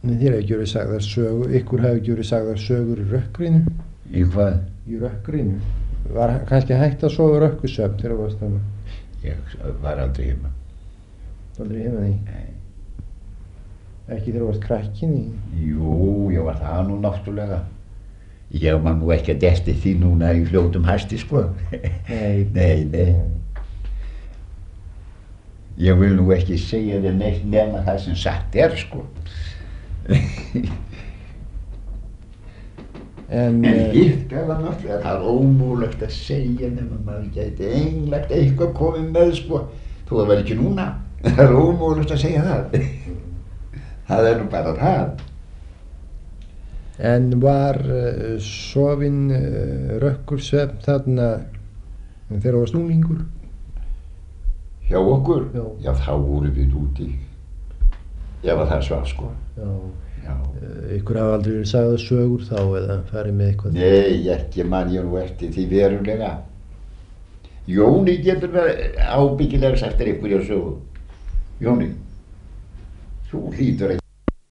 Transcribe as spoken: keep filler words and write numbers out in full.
Nei, þér hefur ekki verið sagðar sögur, ykkur hefur ekki verið sagðar sögur í rökkrinu? Í hvað? Í rökkrinu. Var kannski hægt að sofa rökkusvefn þegar þú varst þarna? Ég var aldrei heima. Aldrei heima því? Nei. Ekki þegar þú varst krakkin í? Jú, ég var það nú náttúrulega. Ég man nú ekki að eftir því núna í fljótum hasti, sko. Nei. Nei, nei. Ég vil nú ekki segja þér neitt nema það sem satt er, sko. En, en hitt er það náttúrulega, það er ómögulegt að segja nema maður gæti einlegt eitthvað komið með, sko. Þó það var ekki núna. Það er ómögulegt að segja það. Það er nú bara það. En var uh, sofinn uh, rökkursvefn þarna þegar þú varst unglingur? Hjá okkur? Já. Já, þá vorum við úti. Ef að það svaf, sko. Já. Já. Uh, ykkur hafa aldrei verið sagðar sögur þá eða farið með eitthvað? Nei, ekki man ég nú eftir því verulega. Jóni getur verið ábyggilega sagt þér einhverja sögu. Jóni, þú hlýtur ekki